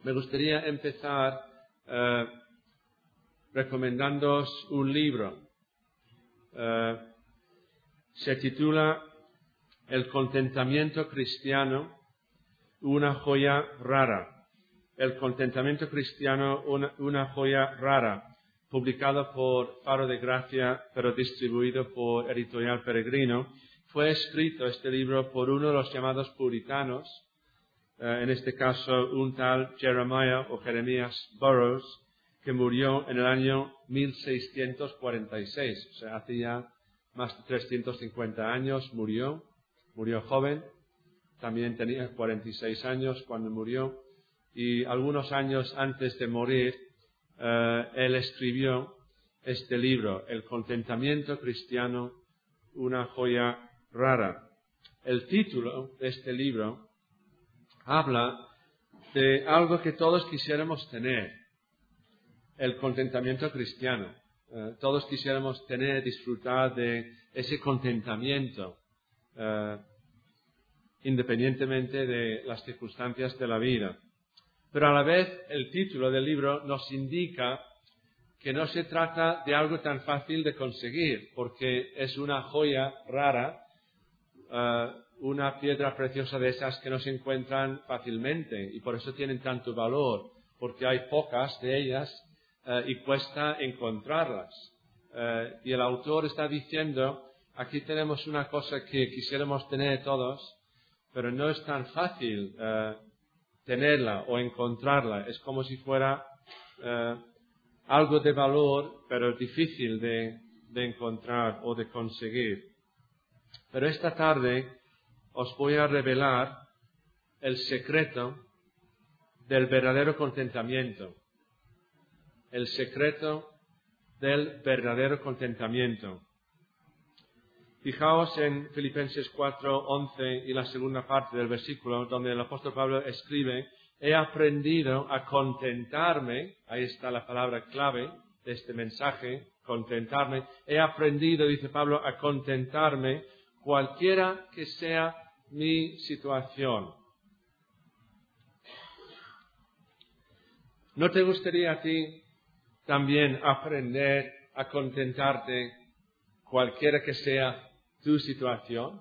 Me gustaría empezar recomendándoos un libro. Se titula El contentamiento cristiano, una joya rara. El contentamiento cristiano, una joya rara, publicado por Faro de Gracia, pero distribuido por Editorial Peregrino. Fue escrito este libro por uno de los llamados puritanos, en este caso un tal Jeremiah o Jeremías Burroughs, que murió en el año 1646, o sea, hace ya más de 350 años murió joven, también tenía 46 años cuando murió, y algunos años antes de morir, él escribió este libro, El contentamiento cristiano, una joya rara. El título de este libro habla de algo que todos quisiéramos tener, el contentamiento cristiano. Todos quisiéramos tener, disfrutar de ese contentamiento, independientemente de las circunstancias de la vida. Pero a la vez el título del libro nos indica que no se trata de algo tan fácil de conseguir, porque es una joya rara, una piedra preciosa de esas que no se encuentran fácilmente y por eso tienen tanto valor, porque hay pocas de ellas y cuesta encontrarlas. Y el autor está diciendo, aquí tenemos una cosa que quisiéramos tener todos, pero no es tan fácil tenerla o encontrarla. Es como si fuera algo de valor, pero difícil de encontrar o de conseguir. Pero esta tarde os voy a revelar el secreto del verdadero contentamiento. El secreto del verdadero contentamiento. Fijaos en Filipenses 4:11 y la segunda parte del versículo, donde el apóstol Pablo escribe: he aprendido a contentarme, ahí está la palabra clave de este mensaje, contentarme. He aprendido, dice Pablo, a contentarme cualquiera que sea mi situación. ¿No te gustaría a ti también aprender a contentarte cualquiera que sea tu situación?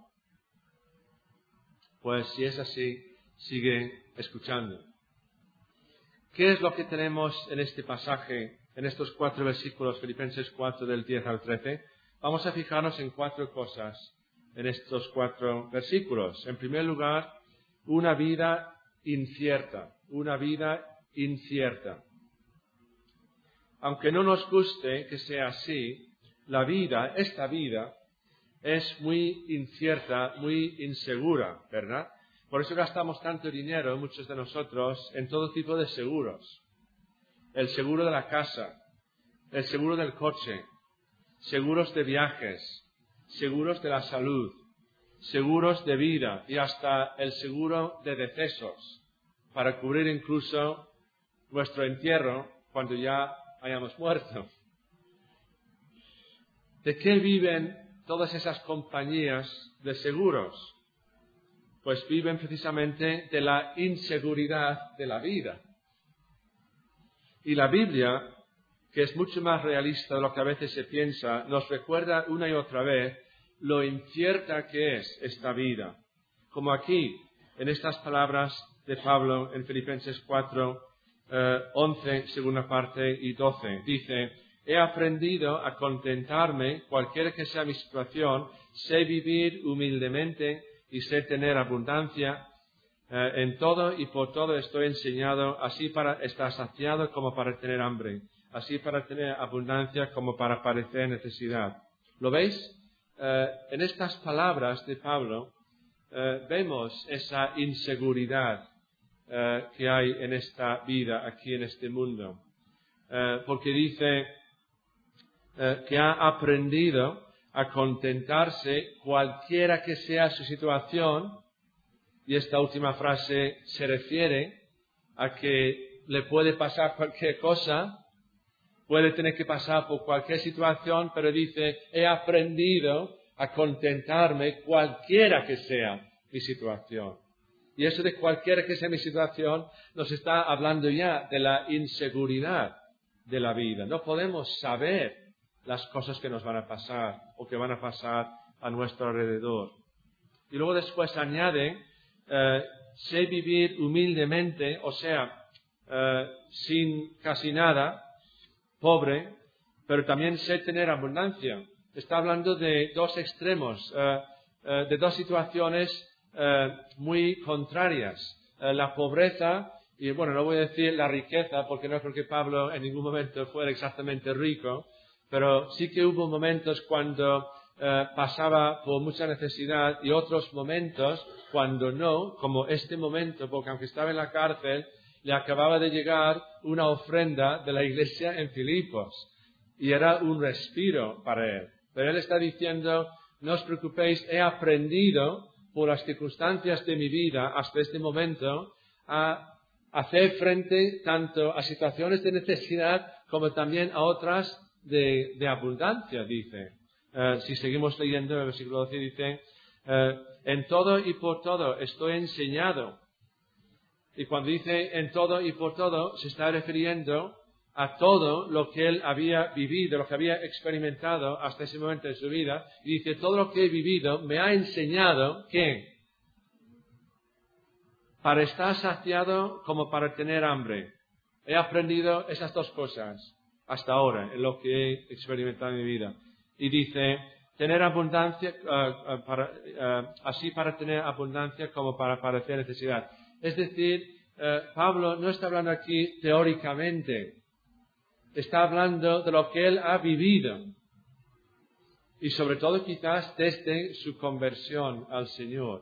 Pues si es así, sigue escuchando. ¿Qué es lo que tenemos en este pasaje, en estos 4 versículos, Filipenses 4 del 10 al 13? Vamos a fijarnos en 4 cosas en estos 4 versículos. En primer lugar, una vida incierta, una vida incierta. Aunque no nos guste que sea así, esta vida, es muy incierta, muy insegura, ¿verdad? Por eso gastamos tanto dinero, muchos de nosotros, en todo tipo de seguros. El seguro de la casa, el seguro del coche, seguros de viajes, seguros de la salud, seguros de vida y hasta el seguro de decesos, para cubrir incluso nuestro entierro cuando ya hayamos muerto. ¿De qué viven todas esas compañías de seguros? Pues viven precisamente de la inseguridad de la vida. Y la Biblia, que es mucho más realista de lo que a veces se piensa, nos recuerda una y otra vez lo incierta que es esta vida. Como aquí, en estas palabras de Pablo en Filipenses 4, 11, segunda parte, y 12. Dice: he aprendido a contentarme cualquiera que sea mi situación, sé vivir humildemente y sé tener abundancia. En todo y por todo estoy enseñado, así para estar saciado como para tener hambre, así para tener abundancia como para padecer necesidad. ¿Lo veis? En estas palabras de Pablo vemos esa inseguridad que hay en esta vida, aquí en este mundo. Porque dice que ha aprendido a contentarse cualquiera que sea su situación, y esta última frase se refiere a que le puede pasar cualquier cosa, puede tener que pasar por cualquier situación, pero dice: he aprendido a contentarme cualquiera que sea mi situación. Y eso de cualquiera que sea mi situación nos está hablando ya de la inseguridad de la vida. No podemos saber las cosas que nos van a pasar o que van a pasar a nuestro alrededor. Y luego después añade, sé vivir humildemente, o sea, sin casi nada, pobre, pero también sé tener abundancia. Está hablando de dos extremos, de dos situaciones muy contrarias. La pobreza, y bueno, no voy a decir la riqueza, porque no creo que Pablo en ningún momento fuera exactamente rico, pero sí que hubo momentos cuando pasaba por mucha necesidad y otros momentos cuando no, como este momento, porque aunque estaba en la cárcel, le acababa de llegar una ofrenda de la iglesia en Filipos y era un respiro para él. Pero él está diciendo, no os preocupéis, he aprendido por las circunstancias de mi vida hasta este momento a hacer frente tanto a situaciones de necesidad como también a otras de abundancia, dice. Si seguimos leyendo el versículo 12, dice, en todo y por todo estoy enseñado. Y cuando dice en todo y por todo, se está refiriendo a todo lo que él había vivido, lo que había experimentado hasta ese momento de su vida. Y dice, todo lo que he vivido me ha enseñado que para estar saciado como para tener hambre. He aprendido esas dos cosas hasta ahora en lo que he experimentado en mi vida. Y dice, tener abundancia, así para tener abundancia como para padecer necesidad. Es decir, Pablo no está hablando aquí teóricamente, está hablando de lo que él ha vivido. Y sobre todo quizás desde su conversión al Señor.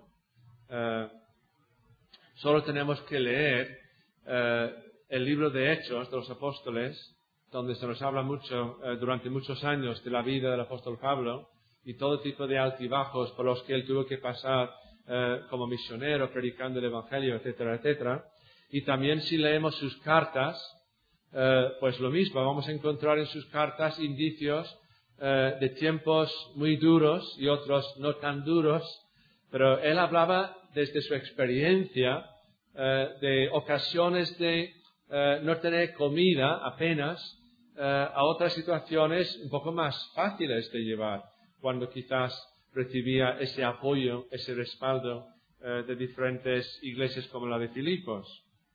Solo tenemos que leer el libro de Hechos de los Apóstoles, donde se nos habla mucho durante muchos años de la vida del apóstol Pablo y todo tipo de altibajos por los que él tuvo que pasar como misionero, predicando el Evangelio, etcétera, etcétera. Y también si leemos sus cartas, pues lo mismo, vamos a encontrar en sus cartas indicios de tiempos muy duros y otros no tan duros, pero él hablaba desde su experiencia de ocasiones de no tener comida apenas, a otras situaciones un poco más fáciles de llevar, cuando quizás recibía ese apoyo, ese respaldo de diferentes iglesias como la de Filipos.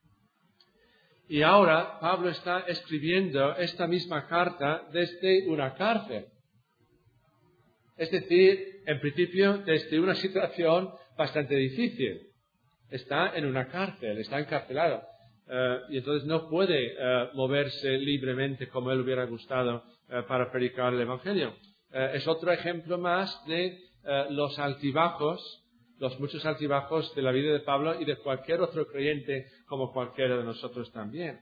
Y ahora Pablo está escribiendo esta misma carta desde una cárcel. Es decir, en principio desde una situación bastante difícil. Está en una cárcel, está encarcelado. Y entonces no puede moverse libremente como él hubiera gustado para predicar el Evangelio. Es otro ejemplo más de los altibajos, los muchos altibajos de la vida de Pablo y de cualquier otro creyente como cualquiera de nosotros también.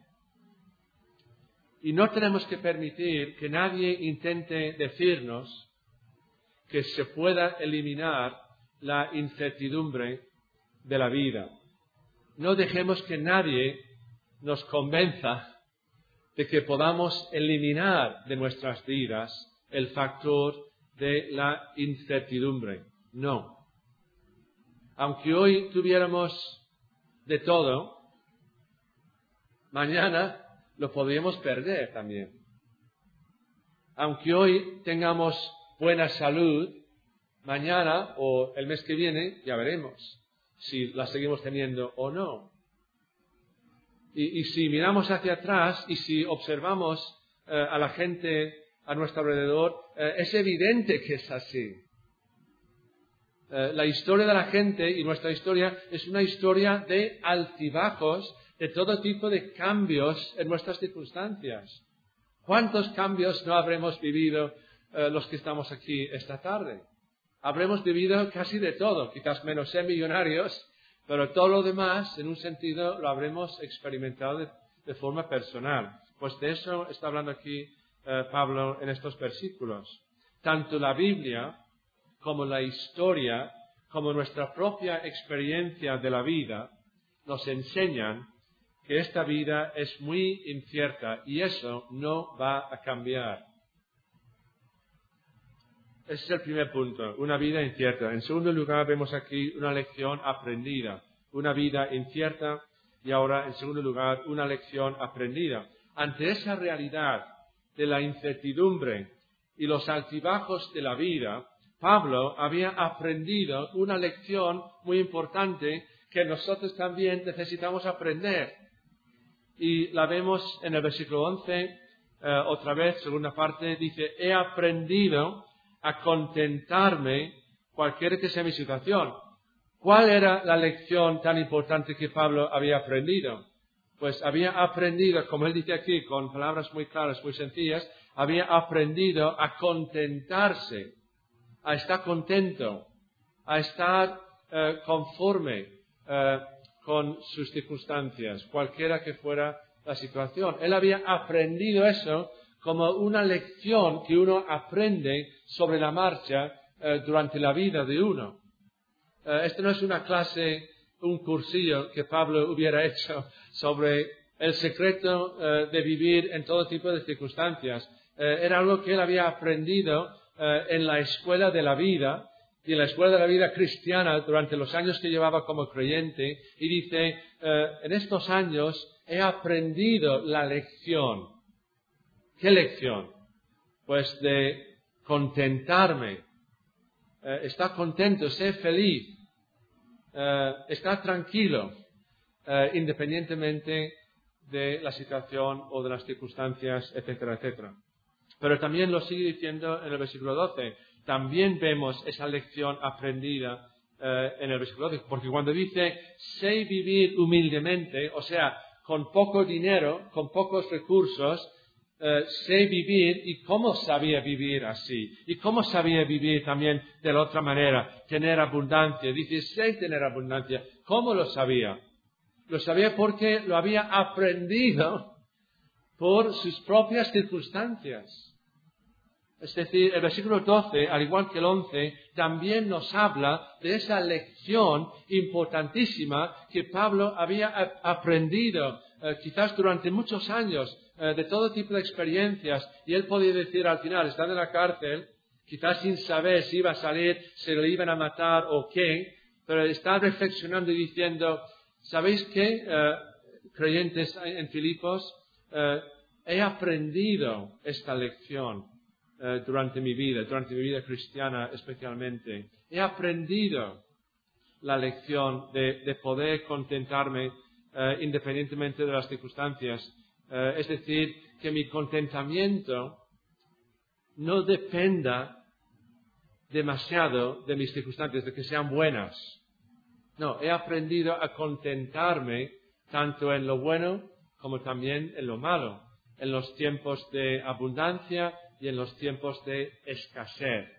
Y no tenemos que permitir que nadie intente decirnos que se pueda eliminar la incertidumbre de la vida. No dejemos que nadie nos convenza de que podamos eliminar de nuestras vidas el factor de la incertidumbre. No. Aunque hoy tuviéramos de todo, mañana lo podríamos perder también. Aunque hoy tengamos buena salud, mañana o el mes que viene ya veremos si la seguimos teniendo o no. Y si miramos hacia atrás y si observamos a la gente a nuestro alrededor, es evidente que es así. La historia de la gente y nuestra historia es una historia de altibajos, de todo tipo de cambios en nuestras circunstancias. ¿Cuántos cambios no habremos vivido los que estamos aquí esta tarde? Habremos vivido casi de todo, quizás menos ser millonarios, pero todo lo demás, en un sentido, lo habremos experimentado de forma personal. Pues de eso está hablando aquí Pablo en estos versículos. Tanto la Biblia como la historia, como nuestra propia experiencia de la vida, nos enseñan que esta vida es muy incierta y eso no va a cambiar. Ese es el primer punto, una vida incierta. En segundo lugar, vemos aquí una lección aprendida. una vida incierta y ahora, en segundo lugar, una lección aprendida. Ante esa realidad de la incertidumbre y los altibajos de la vida, Pablo había aprendido una lección muy importante que nosotros también necesitamos aprender. Y la vemos en el versículo 11, otra vez, segunda parte, dice, he aprendido a contentarme cualquiera que sea mi situación. ¿Cuál era la lección tan importante que Pablo había aprendido? Pues había aprendido, como él dice aquí, con palabras muy claras, muy sencillas, había aprendido a contentarse, a estar contento, a estar conforme con sus circunstancias, cualquiera que fuera la situación. Él había aprendido eso como una lección que uno aprende sobre la marcha durante la vida de uno. Esto no es una clase, un cursillo que Pablo hubiera hecho sobre el secreto de vivir en todo tipo de circunstancias. Era algo que él había aprendido en la escuela de la vida, y en la escuela de la vida cristiana durante los años que llevaba como creyente, y dice, en estos años he aprendido la lección. ¿Qué lección? Pues de contentarme, estar contento, ser feliz, estar tranquilo, independientemente de la situación o de las circunstancias, etcétera, etcétera. Pero también lo sigue diciendo en el versículo 12. También vemos esa lección aprendida en el versículo 12. Porque cuando dice, sé vivir humildemente, o sea, con poco dinero, con pocos recursos, sé vivir. ¿Y cómo sabía vivir así? ¿Y cómo sabía vivir también de la otra manera? Tener abundancia. Dice, sé tener abundancia. ¿Cómo lo sabía? Lo sabía porque lo había aprendido por sus propias circunstancias. Es decir, el versículo 12, al igual que el 11, también nos habla de esa lección importantísima que Pablo había aprendido, quizás durante muchos años, de todo tipo de experiencias, y él podía decir al final, estando en la cárcel, quizás sin saber si iba a salir, si le iban a matar o qué, pero está reflexionando y diciendo, ¿sabéis qué, creyentes en Filipos? He aprendido esta lección durante mi vida cristiana especialmente. He aprendido la lección de poder contentarme independientemente de las circunstancias. Es decir, que mi contentamiento no dependa demasiado de mis circunstancias, de que sean buenas. No, he aprendido a contentarme tanto en lo bueno como también en lo malo, en los tiempos de abundancia y en los tiempos de escasez,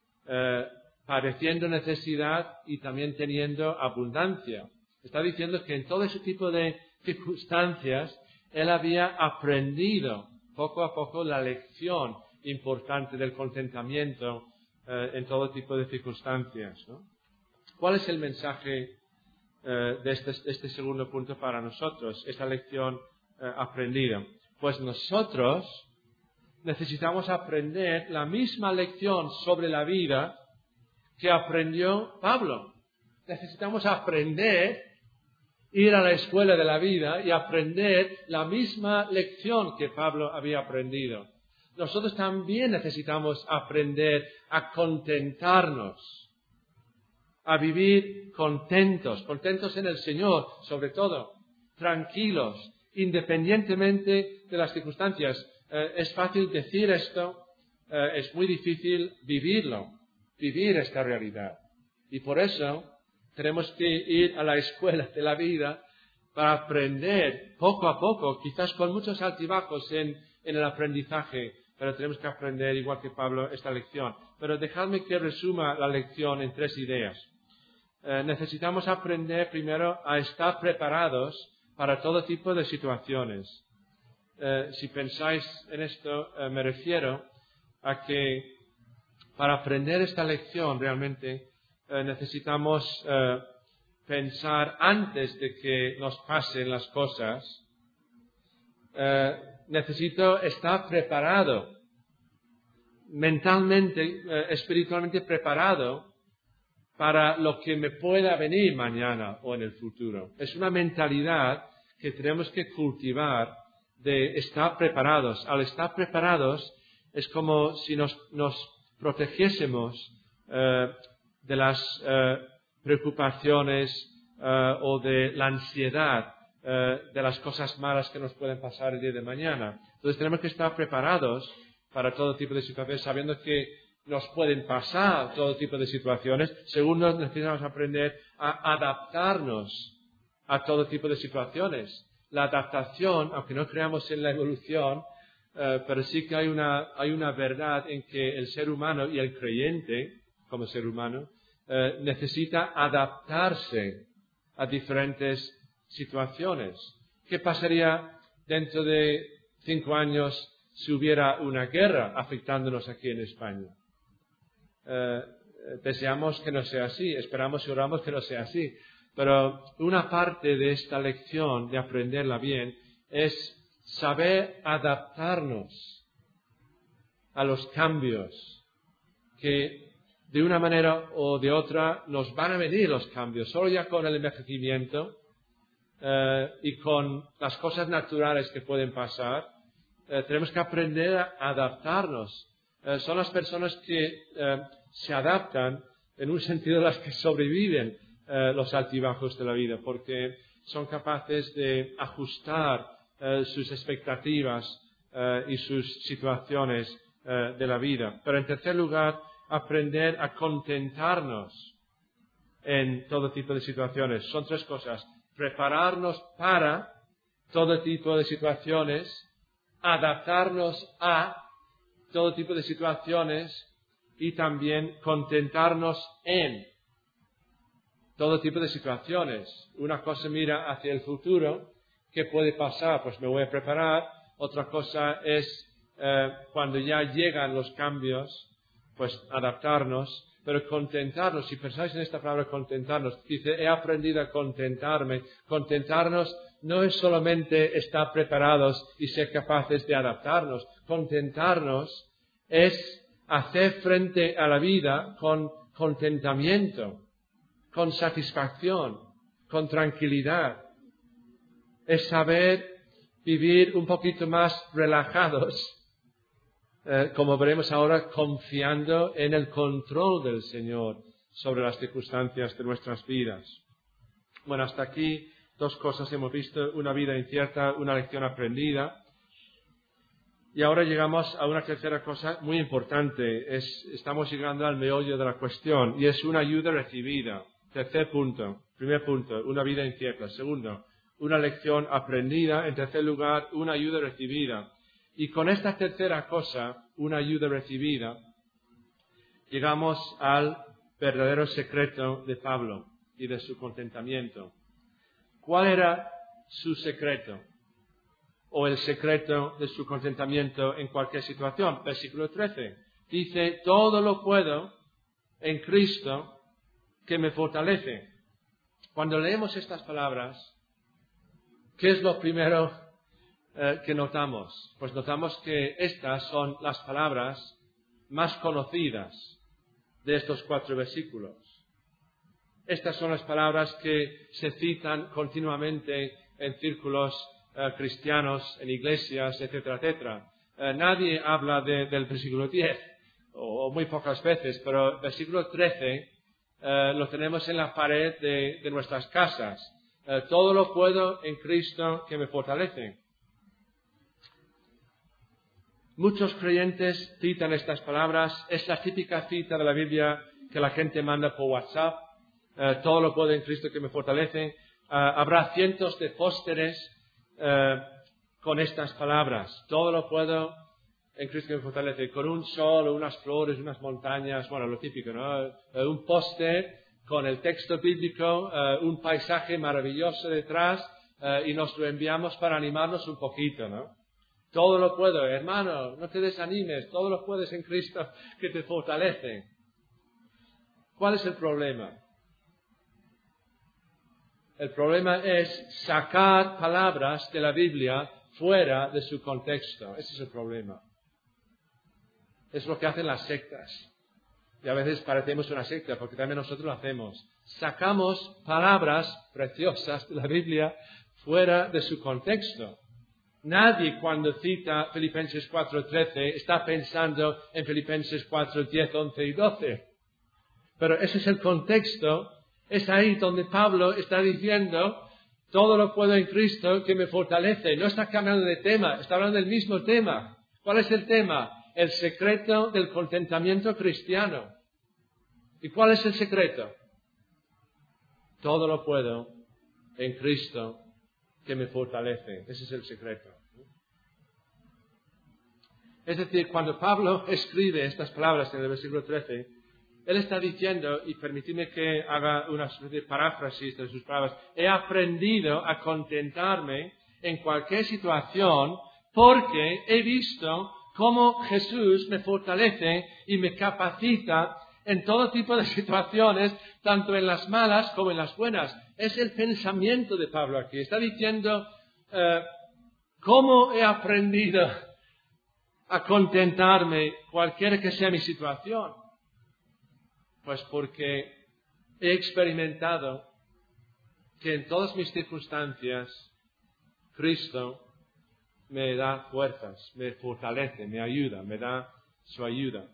padeciendo necesidad y también teniendo abundancia. Está diciendo que en todo ese tipo de circunstancias él había aprendido poco a poco la lección importante del contentamiento en todo tipo de circunstancias, ¿no? ¿Cuál es el mensaje de este segundo punto para nosotros, esta lección aprendida? Pues nosotros necesitamos aprender la misma lección sobre la vida que aprendió Pablo. Necesitamos aprender, ir a la escuela de la vida y aprender la misma lección que Pablo había aprendido. Nosotros también necesitamos aprender a contentarnos, a vivir contentos en el Señor, sobre todo, tranquilos, independientemente de las circunstancias. Es fácil decir esto, es muy difícil vivirlo, vivir esta realidad. Y por eso tenemos que ir a la escuela de la vida para aprender poco a poco, quizás con muchos altibajos en el aprendizaje, pero tenemos que aprender, igual que Pablo, esta lección. Pero dejadme que resuma la lección en 3 ideas. Necesitamos aprender primero a estar preparados para todo tipo de situaciones. Si pensáis en esto, me refiero a que para aprender esta lección realmente necesitamos pensar antes de que nos pasen las cosas. Necesito estar preparado, mentalmente, espiritualmente preparado para lo que me pueda venir mañana o en el futuro. Es una mentalidad que tenemos que cultivar de estar preparados. Al estar preparados es como si nos protegiésemos de las preocupaciones o de la ansiedad de las cosas malas que nos pueden pasar el día de mañana. Entonces tenemos que estar preparados para todo tipo de situaciones, sabiendo que nos pueden pasar todo tipo de situaciones. Segundo, necesitamos aprender a adaptarnos a todo tipo de situaciones. La adaptación, aunque no creamos en la evolución, pero sí que hay una verdad en que el ser humano y el creyente, como ser humano, necesita adaptarse a diferentes situaciones. ¿Qué pasaría dentro de 5 años si hubiera una guerra afectándonos aquí en España? Deseamos que no sea así, esperamos y oramos que no sea así. Pero una parte de esta lección, de aprenderla bien, es saber adaptarnos a los cambios que de una manera o de otra nos van a venir los cambios. Solo ya con el envejecimiento y con las cosas naturales que pueden pasar, tenemos que aprender a adaptarnos. Son las personas que se adaptan, en un sentido las que sobreviven los altibajos de la vida, porque son capaces de ajustar sus expectativas y sus situaciones de la vida. Pero en tercer lugar, aprender a contentarnos en todo tipo de situaciones. Son 3 cosas: prepararnos para todo tipo de situaciones, adaptarnos a todo tipo de situaciones y también contentarnos en todo tipo de situaciones. Una cosa mira hacia el futuro, ¿qué puede pasar? Pues me voy a preparar. Otra cosa es cuando ya llegan los cambios, pues adaptarnos, pero contentarnos. Si pensáis en esta palabra contentarnos, dice, he aprendido a contentarme. Contentarnos no es solamente estar preparados y ser capaces de adaptarnos. Contentarnos es hacer frente a la vida con contentamiento, con satisfacción, con tranquilidad. Es saber vivir un poquito más relajados, como veremos ahora, confiando en el control del Señor sobre las circunstancias de nuestras vidas. Bueno, hasta aquí 2 cosas hemos visto: una vida incierta, una lección aprendida. Y ahora llegamos a una tercera cosa muy importante. Estamos llegando al meollo de la cuestión, y es una ayuda recibida. Tercer punto. Primer punto, una vida incierta. Segundo, una lección aprendida. En tercer lugar, una ayuda recibida. Y con esta tercera cosa, una ayuda recibida, llegamos al verdadero secreto de Pablo y de su contentamiento. ¿Cuál era su secreto? O el secreto de su contentamiento en cualquier situación. Versículo 13. Dice, todo lo puedo en Cristo que me fortalece. Cuando leemos estas palabras, ¿qué es lo primero que notamos? Pues notamos que estas son las palabras más conocidas de estos 4 versículos. Estas son las palabras que se citan continuamente en círculos cristianos, en iglesias, etcétera, etcétera. Nadie habla del versículo 10, o muy pocas veces, pero el versículo 13 lo tenemos en la pared de nuestras casas. Todo lo puedo en Cristo que me fortalece. Muchos creyentes citan estas palabras. Es la típica cita de la Biblia que la gente manda por WhatsApp. Todo lo puedo en Cristo que me fortalece. Habrá cientos de pósteres con estas palabras. Todo lo puedo en Cristo que me fortalece. Con un sol, unas flores, unas montañas, bueno, lo típico, ¿no? Un póster con el texto bíblico, un paisaje maravilloso detrás, y nos lo enviamos para animarnos un poquito, ¿no? Todo lo puedo, hermano, no te desanimes, todo lo puedes en Cristo que te fortalece. ¿Cuál es el problema? El problema es sacar palabras de la Biblia fuera de su contexto. Ese es el problema. Es lo que hacen las sectas. y a veces parecemos una secta, porque también nosotros lo hacemos. Sacamos palabras preciosas de la Biblia fuera de su contexto. Nadie cuando cita Filipenses 4:13 está pensando en Filipenses 4:10, 11 y 12. Pero ese es el contexto. Es ahí donde Pablo está diciendo, todo lo puedo en Cristo que me fortalece. No está cambiando de tema, está hablando del mismo tema. ¿Cuál es el tema? El secreto del contentamiento cristiano. ¿Y cuál es el secreto? Todo lo puedo en Cristo que me fortalece. Ese es el secreto. Es decir, cuando Pablo escribe estas palabras en el versículo 13, él está diciendo, y permitidme que haga una especie de paráfrasis de sus palabras, he aprendido a contentarme en cualquier situación porque he visto cómo Jesús me fortalece y me capacita en todo tipo de situaciones, tanto en las malas como en las buenas. Es el pensamiento de Pablo aquí. Está diciendo, ¿cómo he aprendido a contentarme cualquiera que sea mi situación? Pues porque he experimentado que en todas mis circunstancias Cristo me da fuerzas, me fortalece, me ayuda, me da su ayuda.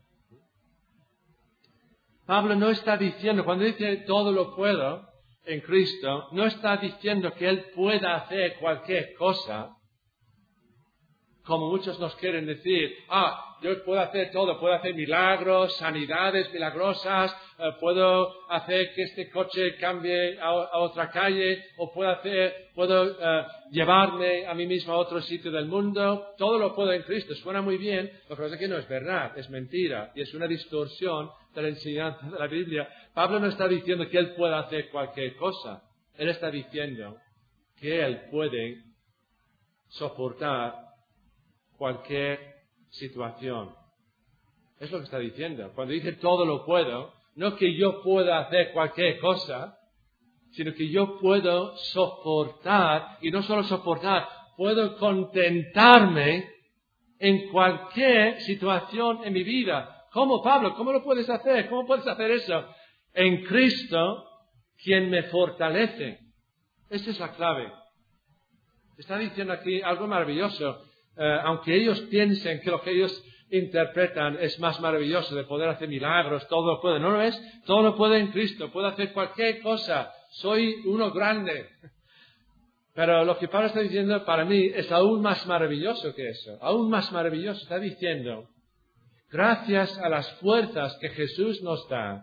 Pablo no está diciendo, cuando dice todo lo puedo en Cristo, no está diciendo que Él pueda hacer cualquier cosa, como muchos nos quieren decir, yo puedo hacer todo, puedo hacer milagros, sanidades milagrosas, puedo hacer que este coche cambie a otra calle, o puedo llevarme a mí mismo a otro sitio del mundo. Todo lo puedo en Cristo. Suena muy bien, lo que pasa es que no es verdad, es mentira, y es una distorsión de la enseñanza de la Biblia. Pablo no está diciendo que Él pueda hacer cualquier cosa. Él está diciendo que Él puede soportar cualquier situación. Es lo que está diciendo. Cuando dice todo lo puedo, no que yo pueda hacer cualquier cosa, sino que yo puedo soportar, y no solo soportar, puedo contentarme en cualquier situación en mi vida. ¿Cómo, Pablo? ¿Cómo lo puedes hacer? ¿Cómo puedes hacer eso? En Cristo, quien me fortalece. Esa es la clave. Está diciendo aquí algo maravilloso. Aunque ellos piensen que lo que ellos interpretan es más maravilloso, de poder hacer milagros, todo lo puede. ¿No lo es? Todo lo puede en Cristo, puedo hacer cualquier cosa. Soy uno grande. Pero lo que Pablo está diciendo para mí es aún más maravilloso que eso. Aún más maravilloso. Está diciendo, gracias a las fuerzas que Jesús nos da,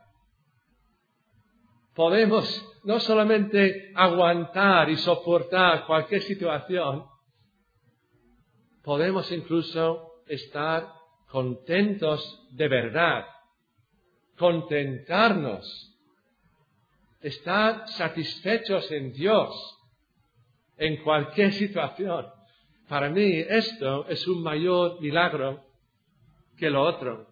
podemos no solamente aguantar y soportar cualquier situación, podemos incluso estar contentos de verdad, contentarnos, estar satisfechos en Dios en cualquier situación. Para mí esto es un mayor milagro que lo otro.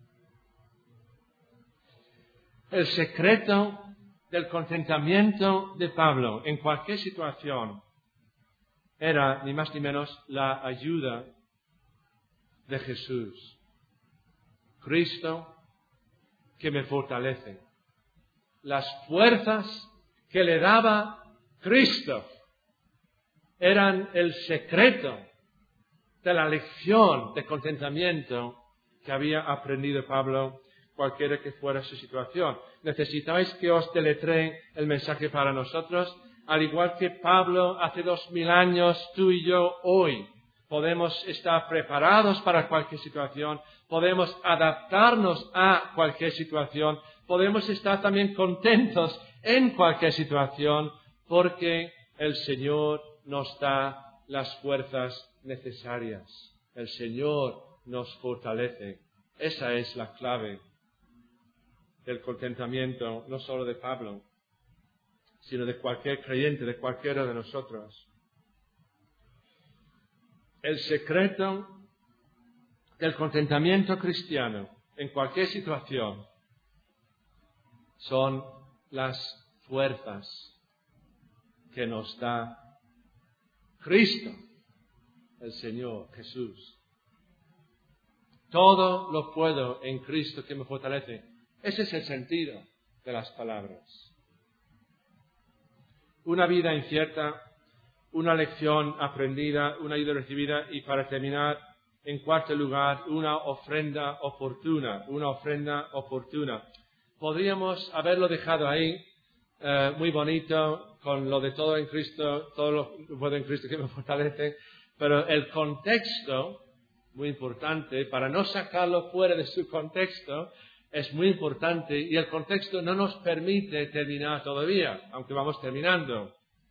El secreto del contentamiento de Pablo en cualquier situación era ni más ni menos la ayuda de Jesús. Cristo que me fortalece. Las fuerzas que le daba Cristo eran el secreto de la lección de contentamiento que había aprendido Pablo, cualquiera que fuera su situación. ¿Necesitáis que os deletree el mensaje para nosotros? Al igual que Pablo hace 2000 años, tú y yo hoy podemos estar preparados para cualquier situación, podemos adaptarnos a cualquier situación, podemos estar también contentos en cualquier situación, porque el Señor nos da las fuerzas necesarias. El Señor nos fortalece. Esa es la clave del contentamiento, no solo de Pablo, sino de cualquier creyente, de cualquiera de nosotros. El secreto del contentamiento cristiano en cualquier situación son las fuerzas que nos da Cristo, el Señor Jesús. Todo lo puedo en Cristo que me fortalece. Ese es el sentido de las palabras. Una vida incierta, una lección aprendida, una ayuda recibida y para terminar, en cuarto lugar, una ofrenda oportuna. Podríamos haberlo dejado ahí, muy bonito, con lo de todo en Cristo, todo lo puedo en Cristo que me fortalece, pero el contexto, muy importante, para no sacarlo fuera de su contexto, es muy importante y el contexto no nos permite terminar todavía, aunque vamos terminando.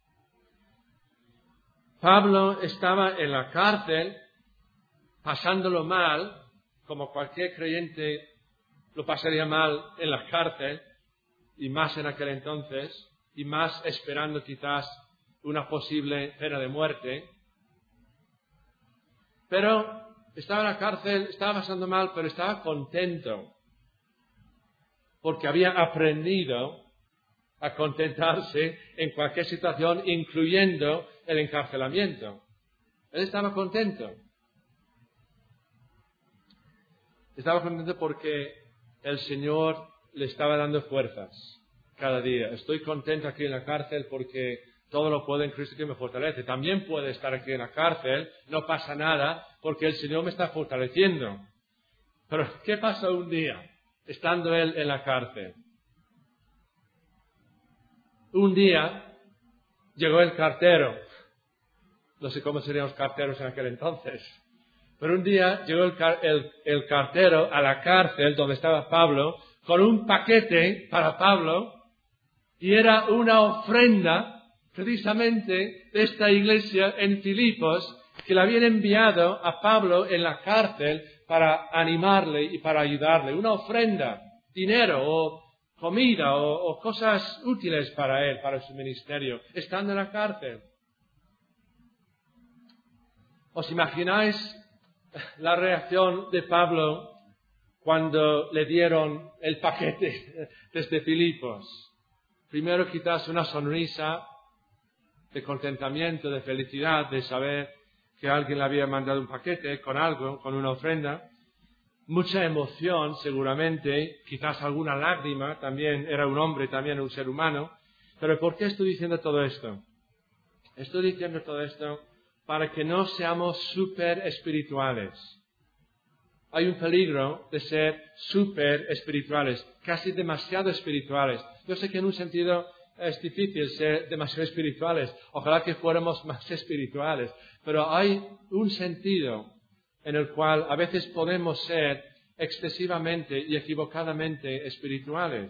Pablo estaba en la cárcel, pasándolo mal, como cualquier creyente lo pasaría mal en la cárcel, y más en aquel entonces, y más esperando quizás una posible pena de muerte. Pero estaba en la cárcel, estaba pasando mal, pero estaba contento, porque había aprendido a contentarse en cualquier situación, incluyendo el encarcelamiento. Él estaba contento. Estaba contento porque el Señor le estaba dando fuerzas cada día. Estoy contento aquí en la cárcel porque todo lo puedo en Cristo que me fortalece. También puedo estar aquí en la cárcel, no pasa nada, porque el Señor me está fortaleciendo. Pero, ¿qué pasó un día, estando él en la cárcel? Un día llegó el cartero. No sé cómo serían los carteros en aquel entonces. Pero un día llegó el cartero a la cárcel donde estaba Pablo con un paquete para Pablo y era una ofrenda precisamente de esta iglesia en Filipos que le habían enviado a Pablo en la cárcel para animarle y para ayudarle. Una ofrenda, dinero o comida o cosas útiles para él, para su ministerio, estando en la cárcel. ¿Os imagináis la reacción de Pablo cuando le dieron el paquete desde Filipos? Primero quizás una sonrisa de contentamiento, de felicidad, de saber que alguien le había mandado un paquete con algo, con una ofrenda. Mucha emoción seguramente, quizás alguna lágrima, también era un hombre, también un ser humano. Pero ¿por qué estoy diciendo todo esto? Estoy diciendo todo esto para que no seamos súper espirituales. Hay un peligro de ser súper espirituales, casi demasiado espirituales. Yo sé que en un sentido es difícil ser demasiado espirituales. Ojalá que fuéramos más espirituales. Pero hay un sentido en el cual a veces podemos ser excesivamente y equivocadamente espirituales.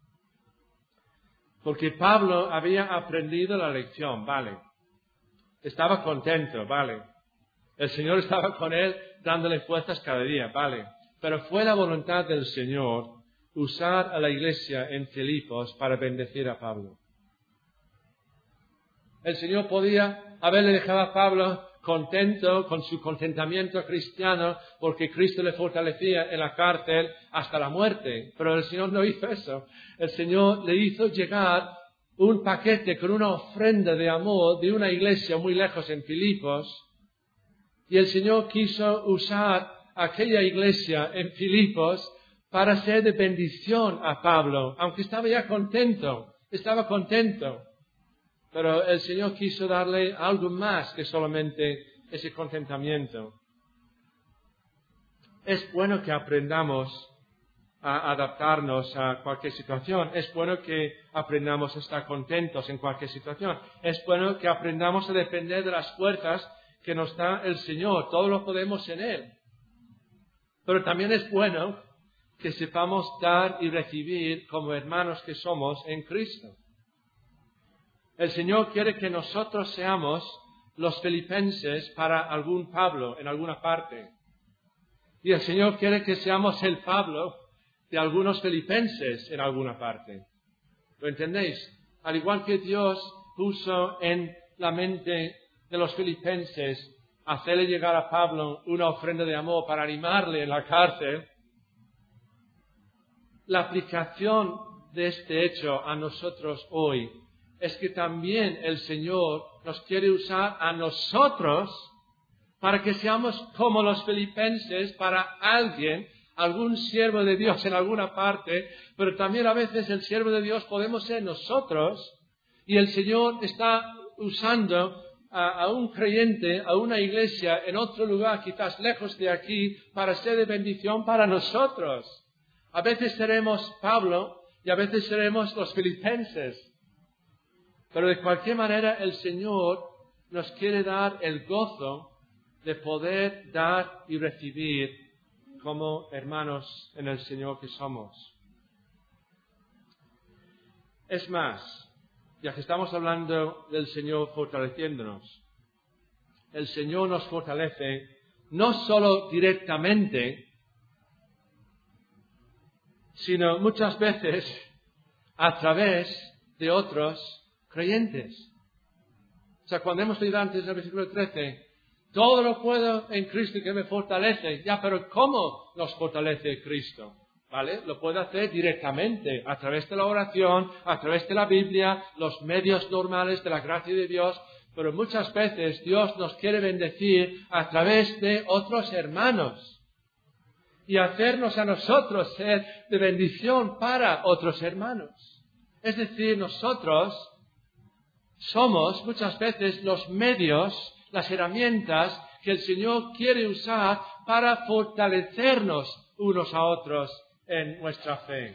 Porque Pablo había aprendido la lección, vale. Estaba contento, vale. El Señor estaba con él dándole fuerzas cada día, vale. Pero fue la voluntad del Señor usar a la iglesia en Filipos para bendecir a Pablo. El Señor podía haberle dejado a Pablo contento con su contentamiento cristiano porque Cristo le fortalecía en la cárcel hasta la muerte. Pero el Señor no hizo eso. El Señor le hizo llegar un paquete con una ofrenda de amor de una iglesia muy lejos en Filipos. Y el Señor quiso usar aquella iglesia en Filipos para ser de bendición a Pablo, aunque estaba ya contento, estaba contento. Pero el Señor quiso darle algo más que solamente ese contentamiento. Es bueno que aprendamos a adaptarnos a cualquier situación. Es bueno que aprendamos a estar contentos en cualquier situación. Es bueno que aprendamos a depender de las fuerzas que nos da el Señor. Todo lo podemos en Él. Pero también es bueno que sepamos dar y recibir como hermanos que somos en Cristo. El Señor quiere que nosotros seamos los filipenses para algún Pablo en alguna parte. Y el Señor quiere que seamos el Pablo de algunos filipenses en alguna parte. ¿Lo entendéis? Al igual que Dios puso en la mente de los filipenses hacerle llegar a Pablo una ofrenda de amor para animarle en la cárcel, la aplicación de este hecho a nosotros hoy es que también el Señor nos quiere usar a nosotros para que seamos como los filipenses para alguien algún siervo de Dios en alguna parte, pero también a veces el siervo de Dios podemos ser nosotros, y el Señor está usando a un creyente, a una iglesia en otro lugar, quizás lejos de aquí, para ser de bendición para nosotros. A veces seremos Pablo y a veces seremos los filipenses. Pero de cualquier manera el Señor nos quiere dar el gozo de poder dar y recibir como hermanos en el Señor que somos. Es más, ya que estamos hablando del Señor fortaleciéndonos, el Señor nos fortalece no solo directamente, sino muchas veces a través de otros creyentes. O sea, cuando hemos leído antes el versículo 13, todo lo puedo en Cristo que me fortalece. Ya, pero ¿cómo nos fortalece Cristo? ¿Vale? Lo puede hacer directamente, a través de la oración, a través de la Biblia, los medios normales de la gracia de Dios, pero muchas veces Dios nos quiere bendecir a través de otros hermanos y hacernos a nosotros ser de bendición para otros hermanos. Es decir, nosotros somos muchas veces los medios, las herramientas que el Señor quiere usar para fortalecernos unos a otros en nuestra fe.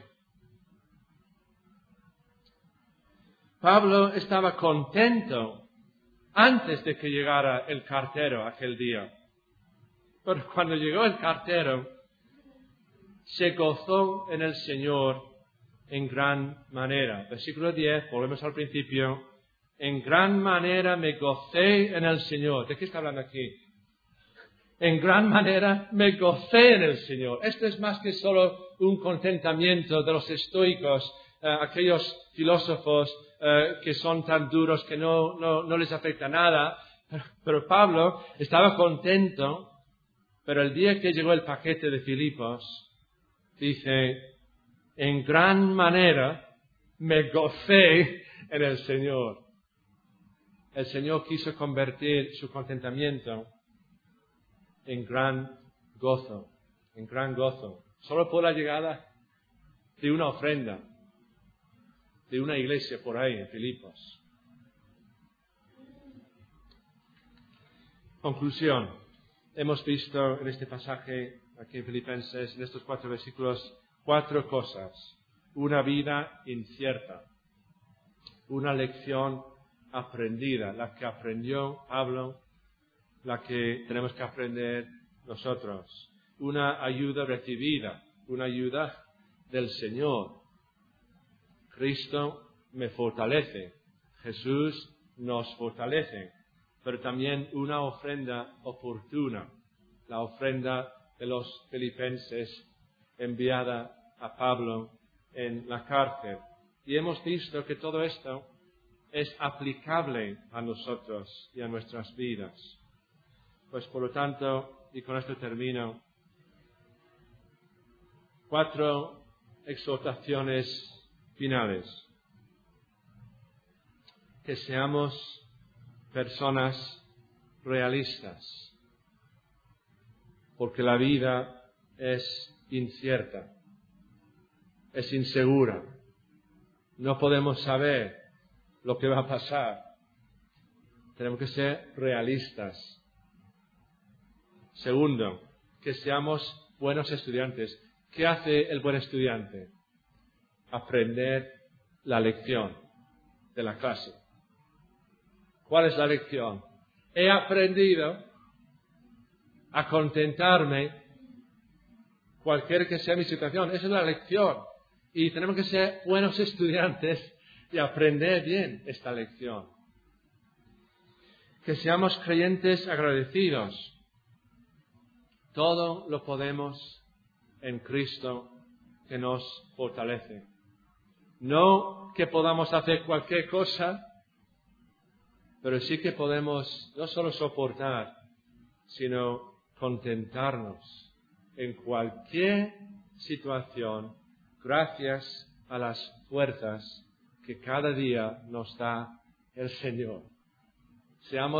Pablo estaba contento antes de que llegara el cartero aquel día. Pero cuando llegó el cartero, se gozó en el Señor en gran manera. Versículo 10, volvemos al principio. En gran manera me gocé en el Señor. ¿De qué está hablando aquí? En gran manera me gocé en el Señor. Esto es más que solo un contentamiento de los estoicos, aquellos filósofos que son tan duros que no les afecta nada. Pero Pablo estaba contento, pero el día que llegó el paquete de Filipos, dice, en gran manera me gocé en el Señor. El Señor quiso convertir su contentamiento en gran gozo, solo por la llegada de una ofrenda, de una iglesia por ahí en Filipos. Conclusión. Hemos visto en este pasaje, aquí en Filipenses, en estos 4 versículos, 4 cosas. Una vida incierta, una lección aprendida, la que aprendió Pablo, la que tenemos que aprender nosotros. Una ayuda recibida, una ayuda del Señor. Cristo me fortalece, Jesús nos fortalece, pero también una ofrenda oportuna, la ofrenda de los filipenses enviada a Pablo en la cárcel. Y hemos visto que todo esto es aplicable a nosotros y a nuestras vidas. Pues por lo tanto, y con esto termino, 4 exhortaciones finales. Que seamos personas realistas, porque la vida es incierta, es insegura. No podemos saber lo que va a pasar. Tenemos que ser realistas. Segundo, que seamos buenos estudiantes. ¿Qué hace el buen estudiante? Aprender la lección de la clase. ¿Cuál es la lección? He aprendido a contentarme cualquier que sea mi situación. Esa es la lección. Y tenemos que ser buenos estudiantes y aprender bien esta lección. Que seamos creyentes agradecidos. Todo lo podemos en Cristo que nos fortalece. No que podamos hacer cualquier cosa, pero sí que podemos no solo soportar, sino contentarnos en cualquier situación gracias a las fuerzas que cada día nos da el Señor. Seamos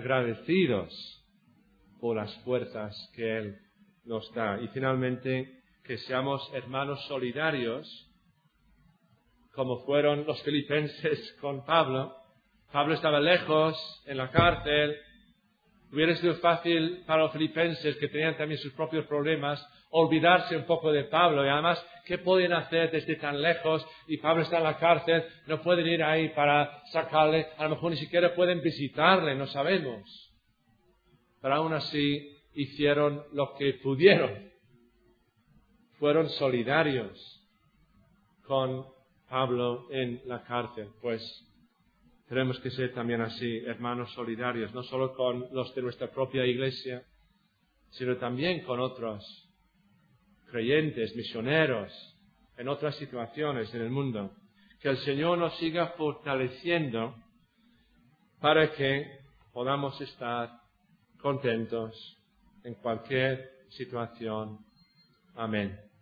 agradecidos por las fuerzas que Él nos da. Y finalmente, que seamos hermanos solidarios, como fueron los filipenses con Pablo. Pablo estaba lejos, en la cárcel. Hubiera sido fácil para los filipenses, que tenían también sus propios problemas, olvidarse un poco de Pablo. Y además, ¿qué pueden hacer desde tan lejos? Y Pablo está en la cárcel, no pueden ir ahí para sacarle, a lo mejor ni siquiera pueden visitarle, no sabemos. Pero aún así hicieron lo que pudieron. Fueron solidarios con Pablo en la cárcel. Pues tenemos que ser también así, hermanos solidarios, no solo con los de nuestra propia iglesia, sino también con otros creyentes, misioneros, en otras situaciones en el mundo. Que el Señor nos siga fortaleciendo para que podamos estar contentos en cualquier situación. Amén.